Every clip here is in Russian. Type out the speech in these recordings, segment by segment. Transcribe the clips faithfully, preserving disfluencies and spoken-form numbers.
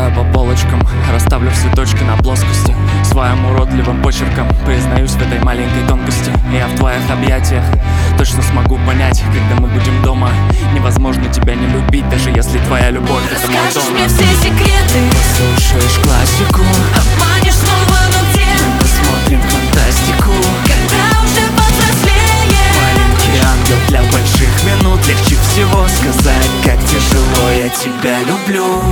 Давай по полочкам расставлю все точки на плоскости. Своим уродливым почерком признаюсь в этой маленькой тонкости. Я в твоих объятиях точно смогу понять, когда мы будем дома. Невозможно тебя не любить, даже если твоя любовь — это мой дом. Расскажешь мне все секреты, послушаешь классику, обманешь снова, но где? мы посмотрим фантастику. Когда уже повзрослее, Маленький ангел для больших минут. Легче всего сказать, как тяжело я тебя люблю.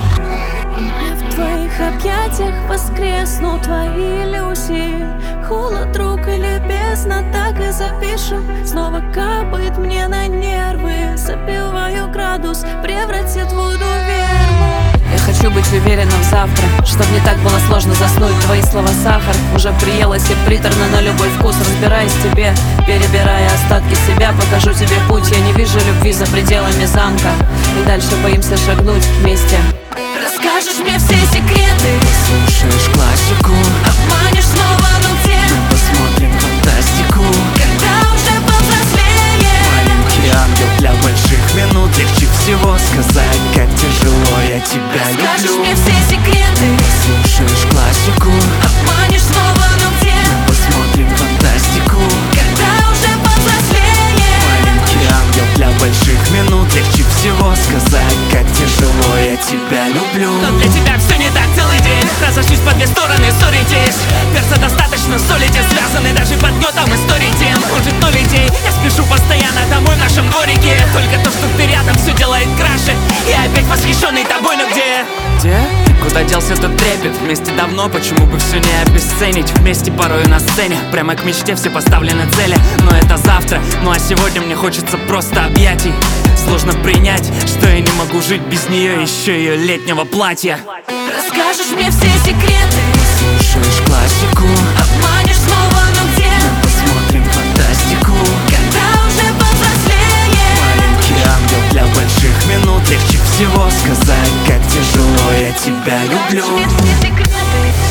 в твоих объятиях воскреснут твои иллюзии. Холод, друг или бездна, так и запишем. Снова капает мне на нервы, забиваю градус, превратит в воду верну. Я хочу быть уверенным завтра, чтоб не так было сложно заснуть. Твои слова сахар, уже приелось и приторно на любой вкус. Разбираясь в тебе, перебирая остатки себя, покажу тебе путь. Я не вижу любви за пределами замка, и дальше боимся шагнуть вместе. Расскажешь мне все секреты, Слушаешь классику, обманешь снова, но где? мы посмотрим фантастику. Когда уже повзрослее, Маленький ангел для больших минут. Легче всего сказать, как тяжело я тебя расскажешь люблю. мне все секреты, Слушаешь классику, обманешь снова, но где? посмотрим фантастику. Когда уже повзрослее, Маленький ангел для больших минут. Легче всего сказать, как тяжело я тебя люблю. Но для тебя все не так целый день. Разошлись по две стороны, ссоритесь. Перца достаточно солите, связаны даже под гнетом историй тем. Кружит ноль идей, я спешу постоянно домой в нашем дворике. Только то, что ты рядом, все делает краше. Я опять восхищенный тобой, но где? Где? Куда делся тот трепет? Вместе давно, почему бы все не обесценить? Вместе порою на сцене, прямо к мечте все поставлены цели. Но это завтра, ну а сегодня мне хочется просто объятий. Сложно принять, что я не могу жить без нее, еще ее летнего платья. расскажешь мне все секреты, Слушаешь классику, обманешь снова, но где? посмотрим фантастику. Когда уже повзрослее, Маленький ангел для больших минут. Легче всего сказать, как тяжело я тебя люблю. расскажешь мне все секреты,